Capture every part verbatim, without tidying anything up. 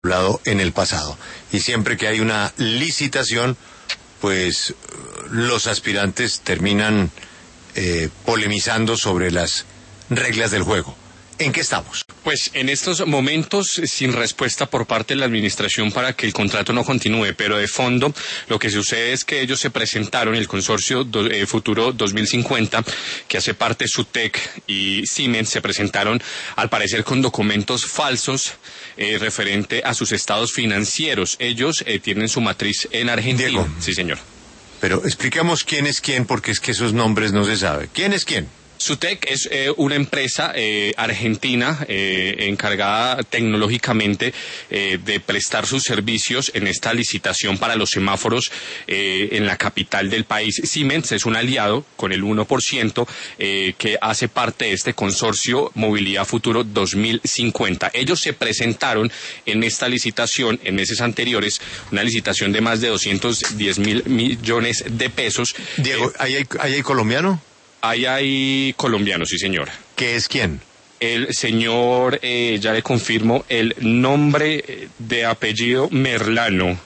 hablado en el pasado. Y siempre que hay una licitación, pues los aspirantes terminan eh, polemizando sobre las reglas del juego. ¿En qué estamos? Pues en estos momentos sin respuesta por parte de la administración para que el contrato no continúe, pero de fondo lo que sucede es que ellos se presentaron, el consorcio do, eh, Futuro dos mil cincuenta, que hace parte SUTEC y Siemens, se presentaron al parecer con documentos falsos eh, referente a sus estados financieros. Ellos eh, tienen su matriz en Argentina. Diego. Sí, señor. Pero expliquemos quién es quién, porque es que esos nombres no se sabe. ¿Quién es quién? SUTEC es eh, una empresa eh, argentina eh, encargada tecnológicamente eh, de prestar sus servicios en esta licitación para los semáforos eh, en la capital del país. Siemens es un aliado con el uno por ciento eh, que hace parte de este consorcio Movilidad Futuro dos mil cincuenta. Ellos se presentaron en esta licitación en meses anteriores, una licitación de más de doscientos diez mil millones de pesos. Diego, Eh, ¿ahí hay, ahí hay colombiano? Ahí hay colombianos, sí, señor. ¿Qué es quién? El señor, eh, ya le confirmo, el nombre de apellido Merlano,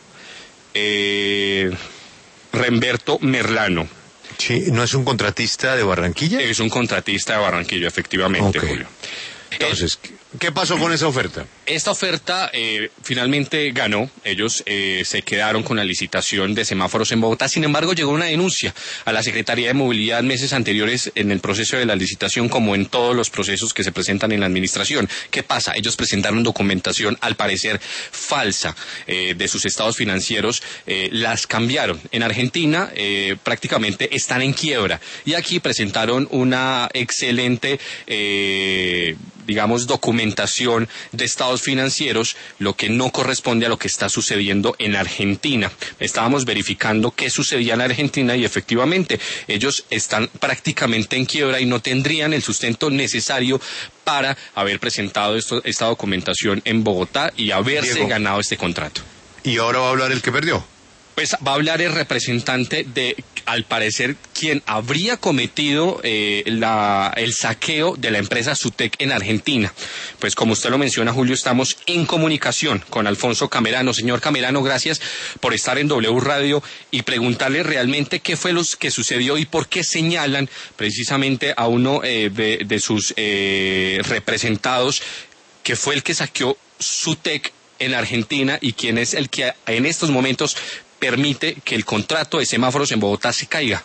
eh, Remberto Merlano. Sí, ¿no es un contratista de Barranquilla? Es un contratista de Barranquilla, efectivamente, Okay. Julio. Entonces, ¿qué pasó con esa oferta? Esta oferta eh, finalmente ganó, ellos eh, se quedaron con la licitación de semáforos en Bogotá. Sin embargo, llegó una denuncia a la Secretaría de Movilidad meses anteriores en el proceso de la licitación, como en todos los procesos que se presentan en la administración. ¿Qué pasa? Ellos presentaron documentación al parecer falsa eh, de sus estados financieros, eh, las cambiaron. En Argentina eh, prácticamente están en quiebra y aquí presentaron una excelente eh, digamos, documentación de estados financieros, lo que no corresponde a lo que está sucediendo en Argentina. Estábamos verificando qué sucedía en Argentina y efectivamente ellos están prácticamente en quiebra y no tendrían el sustento necesario para haber presentado esto, esta documentación en Bogotá y haberse Diego, ganado este contrato. ¿Y ahora va a hablar el que perdió? Pues va a hablar el representante de, al parecer, quien habría cometido eh, la, el saqueo de la empresa SUTEC en Argentina. Pues como usted lo menciona, Julio, estamos en comunicación con Alfonso Camerano. Señor Camerano, gracias por estar en W Radio y preguntarle realmente qué fue lo que sucedió y por qué señalan precisamente a uno eh, de, de sus eh, representados que fue el que saqueó SUTEC en Argentina y quien es el que en estos momentos permite que el contrato de semáforos en Bogotá se caiga.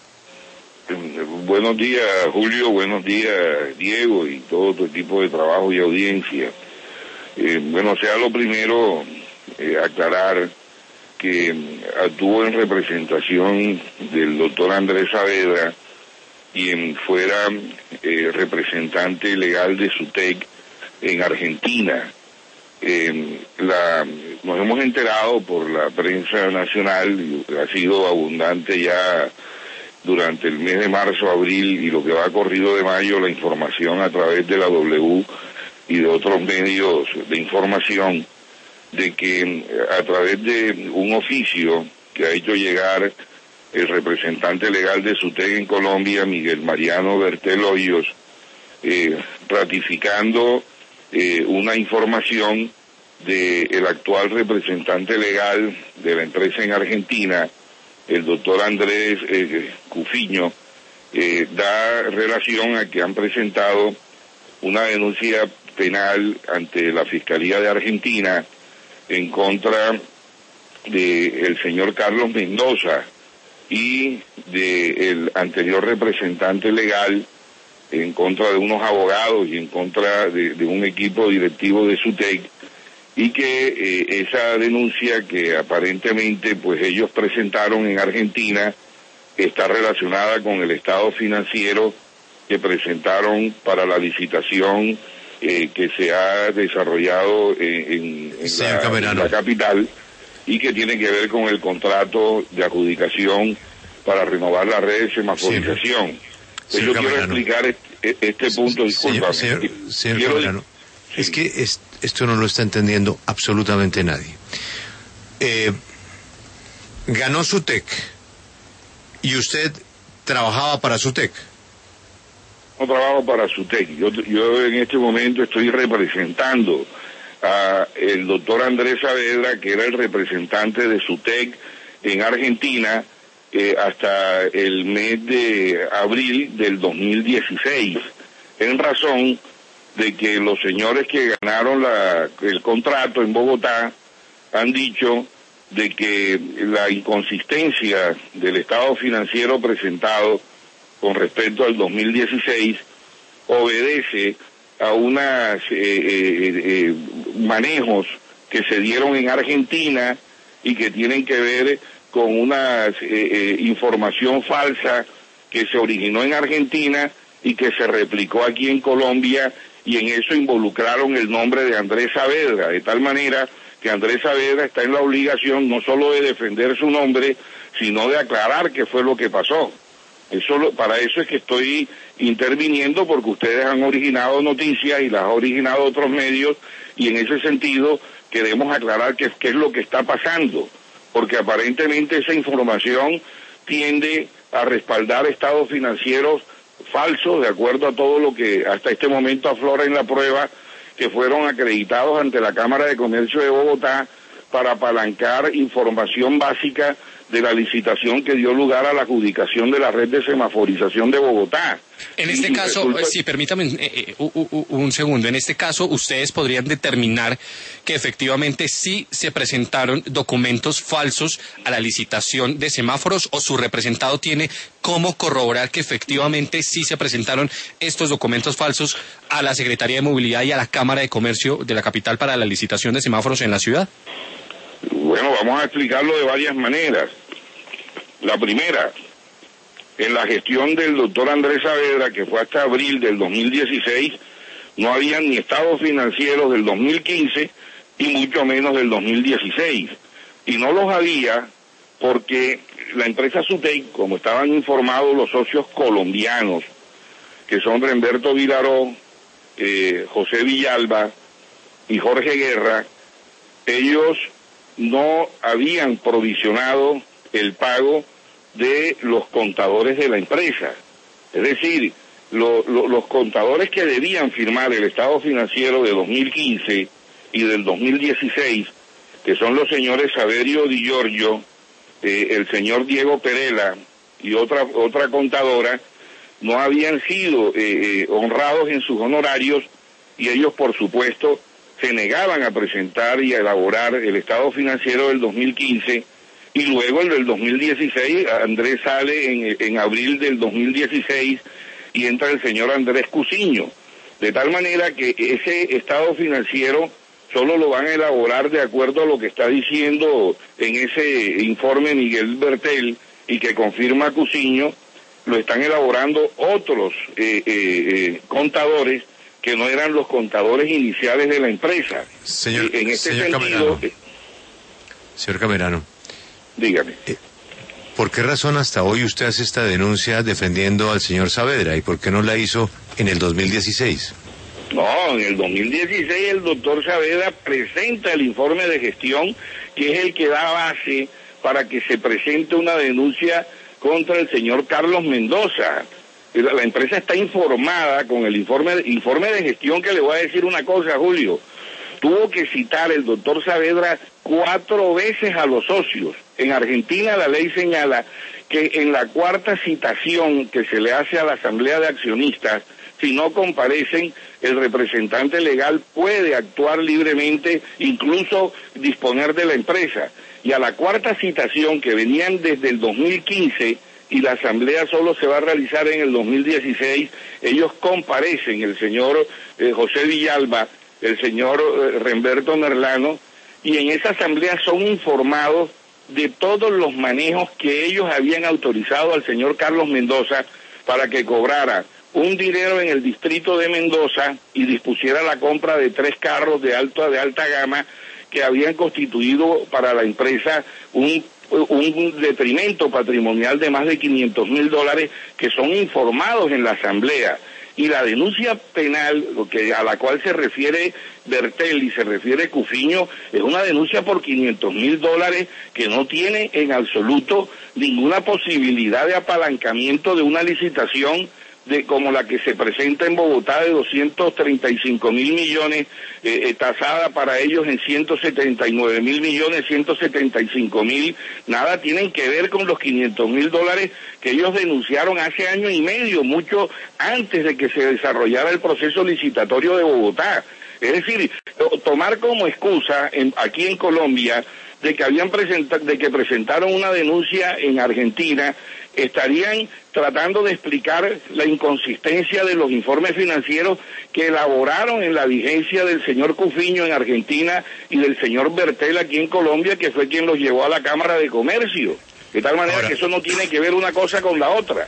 Buenos días, Julio, buenos días, Diego, y todo tu equipo de trabajo y audiencia. Eh, bueno, sea lo primero, eh, aclarar que actuó en representación del doctor Andrés Saavedra, quien fuera eh, representante legal de SUTEC en Argentina. Eh, la, nos hemos enterado por la prensa nacional, y ha sido abundante ya durante el mes de marzo, abril y lo que va corrido de mayo, la información a través de la W y de otros medios de información, de que a través de un oficio que ha hecho llegar el representante legal de SUTEC en Colombia, Miguel Mariano Bertel Hoyos, eh, ratificando Eh, una información del actual representante legal de la empresa en Argentina, el doctor Andrés eh, Cufiño, eh, da relación a que han presentado una denuncia penal ante la Fiscalía de Argentina en contra del señor Carlos Mendoza y del anterior representante legal, en contra de unos abogados y en contra de, de un equipo directivo de SUTEC, y que eh, esa denuncia que aparentemente pues ellos presentaron en Argentina está relacionada con el estado financiero que presentaron para la licitación eh, que se ha desarrollado en, en, en, la, en la capital, y que tiene que ver con el contrato de adjudicación para renovar la red de semaforización. Sí. Pues yo quiero explicar este, este punto, disculpa. Señor, señor, señor quiero... Camerano, sí. Es que es, esto no lo está entendiendo absolutamente nadie. Eh, ganó SUTEC y usted trabajaba para SUTEC. No trabajo para SUTEC, yo, yo en este momento estoy representando a el doctor Andrés Saavedra, que era el representante de SUTEC en Argentina, eh, hasta el mes de abril del dos mil dieciséis, en razón de que los señores que ganaron la, el contrato en Bogotá han dicho de que la inconsistencia del estado financiero presentado con respecto al dos mil dieciséis obedece a unos eh, eh, eh, manejos que se dieron en Argentina y que tienen que ver con una eh, eh, información falsa que se originó en Argentina y que se replicó aquí en Colombia, y en eso involucraron el nombre de Andrés Saavedra, de tal manera que Andrés Saavedra está en la obligación no solo de defender su nombre, sino de aclarar qué fue lo que pasó. Eso lo, para eso es que estoy interviniendo, porque ustedes han originado noticias y las han originado otros medios, y en ese sentido queremos aclarar qué, qué es lo que está pasando, porque aparentemente esa información tiende a respaldar estados financieros falsos, de acuerdo a todo lo que hasta este momento aflora en la prueba, que fueron acreditados ante la Cámara de Comercio de Bogotá para apalancar información básica de la licitación que dio lugar a la adjudicación de la red de semaforización de Bogotá. En este y caso, resulta... sí, permítame eh, eh, uh, uh, un segundo. En este caso, ustedes podrían determinar que efectivamente sí se presentaron documentos falsos a la licitación de semáforos, o su representado tiene cómo corroborar que efectivamente sí se presentaron estos documentos falsos a la Secretaría de Movilidad y a la Cámara de Comercio de la capital para la licitación de semáforos en la ciudad. Bueno, vamos a explicarlo de varias maneras. La primera, en la gestión del doctor Andrés Saavedra, que fue hasta abril del dos mil dieciséis, no había ni estados financieros del dos mil quince y mucho menos del dos mil dieciséis. Y no los había porque la empresa SUTEC, como estaban informados los socios colombianos, que son Remberto Vilaró, eh, José Villalba y Jorge Guerra, ellos no habían provisionado el pago de los contadores de la empresa. Es decir, lo, lo, los contadores que debían firmar el estado financiero de dos mil quince y del dos mil dieciséis, que son los señores Saverio Di Giorgio, eh, el señor Diego Perela y otra otra contadora, no habían sido eh, eh, honrados en sus honorarios, y ellos, por supuesto, se negaban a presentar y a elaborar el estado financiero del dos mil quince, y luego el del dos mil dieciséis. Andrés sale en, en abril del dos mil dieciséis y entra el señor Andrés Cusiño, de tal manera que ese estado financiero solo lo van a elaborar de acuerdo a lo que está diciendo en ese informe Miguel Bertel, y que confirma Cusiño. Lo están elaborando otros eh, eh, eh, contadores que no eran los contadores iniciales de la empresa. Señor, en este señor sentido, Camerano, eh, señor Camerano, dígame. Eh, ¿por qué razón hasta hoy usted hace esta denuncia defendiendo al señor Saavedra, y por qué no la hizo en el dos mil dieciséis? No, en el dos mil dieciséis el doctor Saavedra presenta el informe de gestión, que es el que da base para que se presente una denuncia contra el señor Carlos Mendoza. La, la empresa está informada con el informe, informe de gestión, que le voy a decir una cosa, Julio. Tuvo que citar el doctor Saavedra cuatro veces a los socios. En Argentina la ley señala que en la cuarta citación que se le hace a la asamblea de accionistas, si no comparecen, el representante legal puede actuar libremente, incluso disponer de la empresa. Y a la cuarta citación, que venían desde el dos mil quince, y la asamblea solo se va a realizar en el dos mil dieciséis, ellos comparecen, el señor eh, José Villalba, el señor eh, Remberto Merlano, y en esa asamblea son informados de todos los manejos que ellos habían autorizado al señor Carlos Mendoza para que cobrara un dinero en el distrito de Mendoza y dispusiera la compra de tres carros de alta de alta gama que habían constituido para la empresa un un detrimento patrimonial de más de quinientos mil dólares, que son informados en la asamblea. Y la denuncia penal, lo que a la cual se refiere Bertel y se refiere Cufiño, es una denuncia por quinientos mil dólares que no tiene en absoluto ninguna posibilidad de apalancamiento de una licitación de como la que se presenta en Bogotá de doscientos treinta y cinco mil millones, eh, eh, tasada para ellos en ciento setenta y nueve mil millones, ciento setenta y cinco mil, nada tienen que ver con los quinientos mil dólares que ellos denunciaron hace año y medio, mucho antes de que se desarrollara el proceso licitatorio de Bogotá. Es decir, tomar como excusa en, aquí en Colombia de que habían presentado, de que presentaron una denuncia en Argentina, estarían tratando de explicar la inconsistencia de los informes financieros que elaboraron en la vigencia del señor Cufiño en Argentina y del señor Bertel aquí en Colombia, que fue quien los llevó a la Cámara de Comercio. De tal manera Ahora, que eso no tiene que ver una cosa con la otra.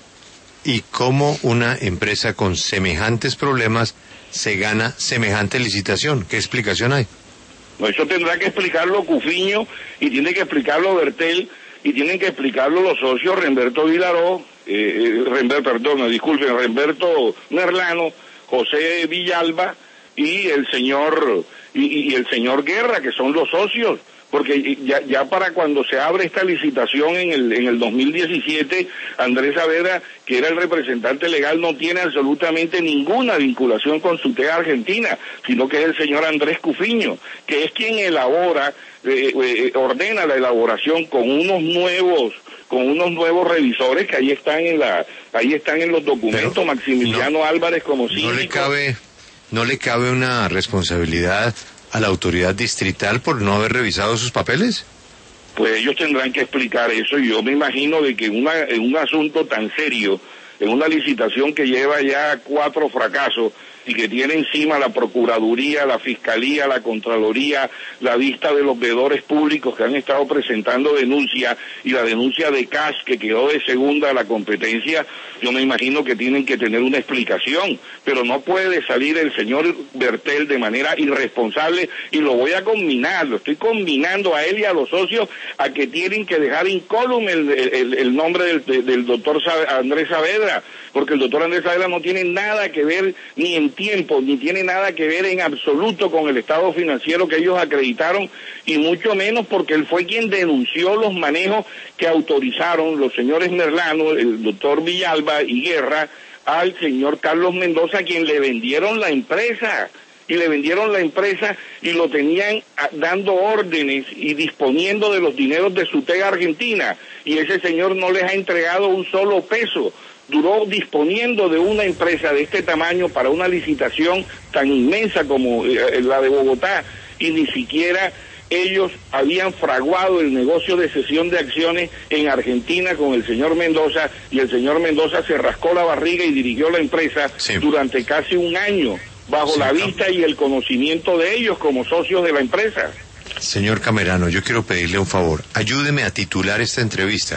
¿Y cómo una empresa con semejantes problemas se gana semejante licitación? ¿Qué explicación hay? No, eso tendrá que explicarlo Cufiño y tiene que explicarlo Bertel y tienen que explicarlo los socios Remberto Vilaró, eh, Remberto, perdón, disculpen, Remberto Merlano, José Villalba y el señor y, y el señor Guerra, que son los socios, porque ya, ya para cuando se abre esta licitación en el en el dos mil diecisiete, Andrés Saavedra, que era el representante legal, no tiene absolutamente ninguna vinculación con SUTEC Argentina, sino que es el señor Andrés Cufiño, que es quien elabora, eh, eh, ordena la elaboración con unos nuevos con unos nuevos revisores que ahí están en la ahí están en los documentos. Pero Maximiliano no, Álvarez como síndico. No le cabe no le cabe una responsabilidad a la autoridad distrital por no haber revisado sus papeles. Pues ellos tendrán que explicar eso, y yo me imagino de que una, en un asunto tan serio, en una licitación que lleva ya cuatro fracasos y que tiene encima la Procuraduría, la Fiscalía, la Contraloría, la vista de los veedores públicos que han estado presentando denuncia, y la denuncia de C A S que quedó de segunda a la competencia, yo me imagino que tienen que tener una explicación, pero no puede salir el señor Bertel de manera irresponsable, y lo voy a combinar, lo estoy combinando a él y a los socios a que tienen que dejar incólume el, el, el nombre del, del doctor Andrés Saavedra, porque el doctor Andrés Saavedra no tiene nada que ver ni en tiempo, ni tiene nada que ver en absoluto con el estado financiero que ellos acreditaron, y mucho menos porque él fue quien denunció los manejos que autorizaron los señores Merlano, el doctor Villalba y Guerra al señor Carlos Mendoza, quien le vendieron la empresa, y le vendieron la empresa y lo tenían dando órdenes y disponiendo de los dineros de SUTEC Argentina, y ese señor no les ha entregado un solo peso. Duró disponiendo de una empresa de este tamaño para una licitación tan inmensa como eh, la de Bogotá, y ni siquiera ellos habían fraguado el negocio de cesión de acciones en Argentina con el señor Mendoza, y el señor Mendoza se rascó la barriga y dirigió la empresa sí. durante casi un año, bajo sí, la vista y el conocimiento de ellos como socios de la empresa. Señor Camerano, yo quiero pedirle un favor, ayúdeme a titular esta entrevista.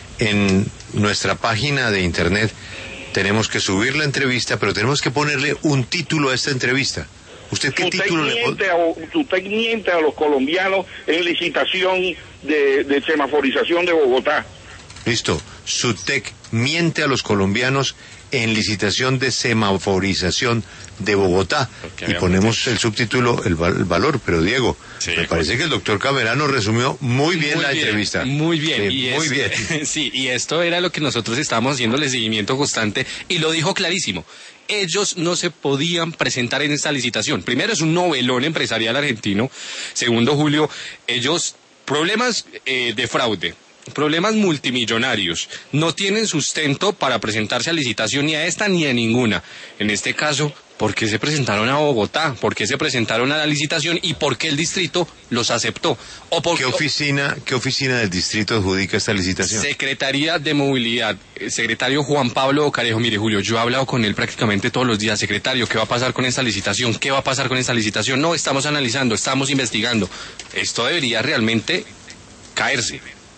En nuestra página de internet tenemos que subir la entrevista, pero tenemos que ponerle un título a esta entrevista. ¿Usted qué usted título miente le a, usted miente a los colombianos en licitación de, de semaforización de Bogotá? Listo. SUTEC miente a los colombianos en licitación de semaforización de Bogotá. Y ponemos el subtítulo, el, val, el valor. Pero Diego, sí, me parece que el doctor Camerano resumió muy bien muy la bien, entrevista. Muy bien. Sí, y muy es, bien. Sí, y esto era lo que nosotros estábamos haciéndole seguimiento constante, y lo dijo clarísimo. Ellos no se podían presentar en esta licitación. Primero, es un novelón empresarial argentino. Segundo, Julio, ellos, problemas eh, de fraude, problemas multimillonarios, no tienen sustento para presentarse a licitación ni a esta ni a ninguna. En este caso, ¿por qué se presentaron a Bogotá? ¿Por qué se presentaron a la licitación? ¿Y por qué el distrito los aceptó? ¿O por ¿Qué oficina, qué oficina del distrito adjudica esta licitación? Secretaría de Movilidad, el secretario Juan Pablo Bocarejo. Mire, Julio, yo he hablado con él prácticamente todos los días. Secretario, ¿qué va a pasar con esta licitación? ¿Qué va a pasar con esta licitación? No, estamos analizando, estamos investigando. Esto debería realmente caerse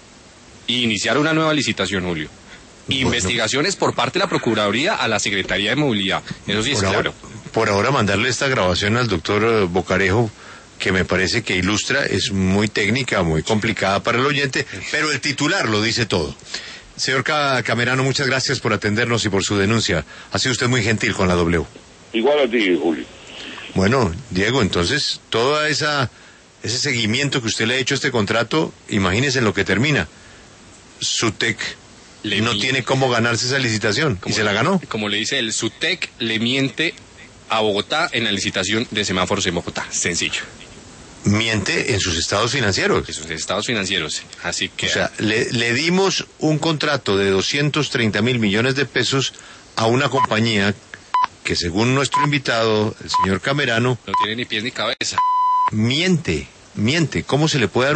y iniciar una nueva licitación, Julio. Bueno. Investigaciones por parte de la Procuraduría a la Secretaría de Movilidad. Eso sí es por claro. Ahora, por ahora mandarle esta grabación al doctor Bocarejo, que me parece que ilustra, es muy técnica, muy complicada para el oyente, pero el titular lo dice todo. Señor Camerano, muchas gracias por atendernos y por su denuncia. Ha sido usted muy gentil con la W. Igual a ti, Julio. Bueno, Diego, entonces, toda esa ese seguimiento que usted le ha hecho a este contrato, imagínese en lo que termina. SUTEC le no miente. tiene cómo ganarse esa licitación, Como, y se la ganó. Como le dice el SUTEC, le miente a Bogotá en la licitación de semáforos en Bogotá. Sencillo. Miente en sus estados financieros. Esos estados financieros. Así que... O sea, le, le dimos un contrato de doscientos treinta mil millones de pesos a una compañía que, según nuestro invitado, el señor Camerano, no tiene ni pies ni cabeza. miente, miente. ¿Cómo se le puede dar